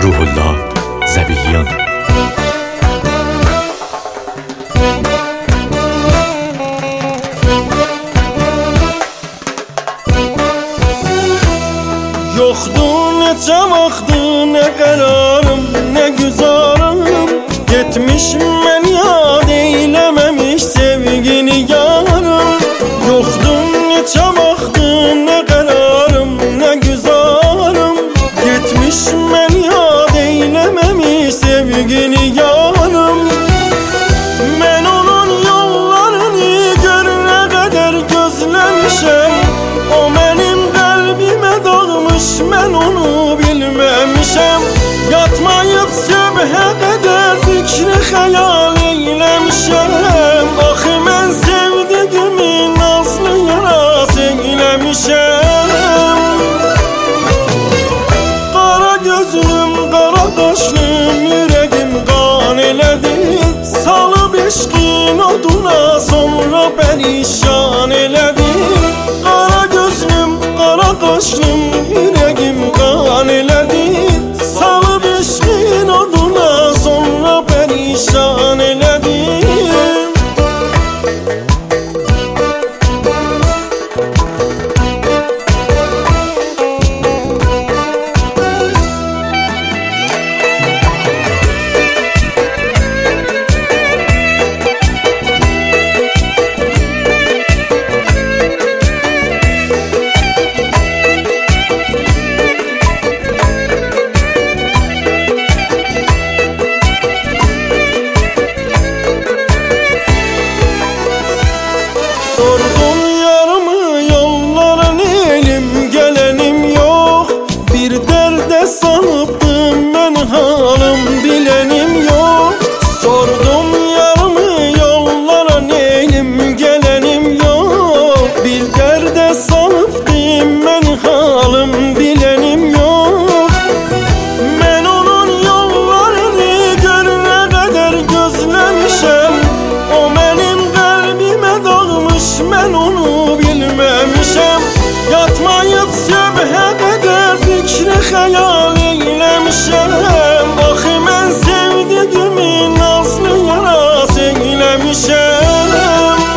Ruhullah Zəbihyan. Yoxdur neçə vaxtı, nə qərarım, nə güzarım, getmiş mən yad eyləməmiş sevgini yarım. Yoxdur neçə vaxtı, nə qərarım, nə güzarım, getmiş mən yad eyləməmiş sevgini yarım. Mən onun yollarını görünə qədər gözləmişəm, o mənim qəlbimə dağmış, mən onu bilməmişəm. Yatmayıb səbhə qədər fikri xəyal eyləmişəm. Axı mən sevdiyimi nazlı yaras eyləmişəm. Qara gözlüm, qara qaşlım, ürəyim qan elədi, salıb eşqin oduna sonra pərişan elədi. Qara gözlüm, qara qaşlım, ürəyim qan elədi, salıb eşqin oduna sonra pərişan elədi. Sordum yarımı yollara, nelim gelenim yok, bir derde sanıptım ben halım bilenim yok. Sordum yarımı yollara, nelim gelenim yok, bir derde sanıptım ben halım bilenim yok. Ben onun yollarını görünə qədər gözləmişəm, o mənim qəlbimə dağmış, mən onu bilməmişəm. Yatmayıb səbhə qədər fikri xəyal eyləmişəm. Axı mən sevdiyimi nazlı yaras eyləmişəm.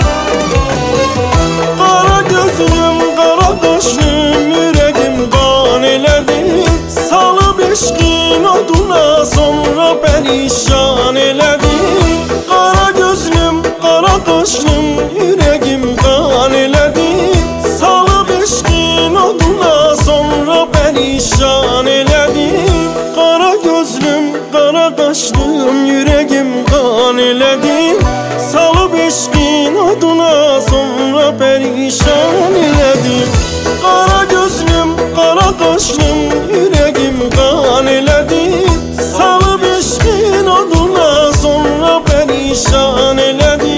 Qara gözlüm, qara qaşlım, ürəyim qan elədi, salıb eşqin oduna sonra pərişan elədi. Qara gözlüm, qara qaşlım, ürəyim qan elədi, salıb eşqin oduna sonra pərişan elədi. Qara gözlüm, qara qaşlım, ürəyim qan elədi, salıb eşqin oduna sonra pərişan elədi. Qara gözlüm, qara qaşlım, ürəyim qan elədi, salıb eşqin oduna sonra pərişan elədi.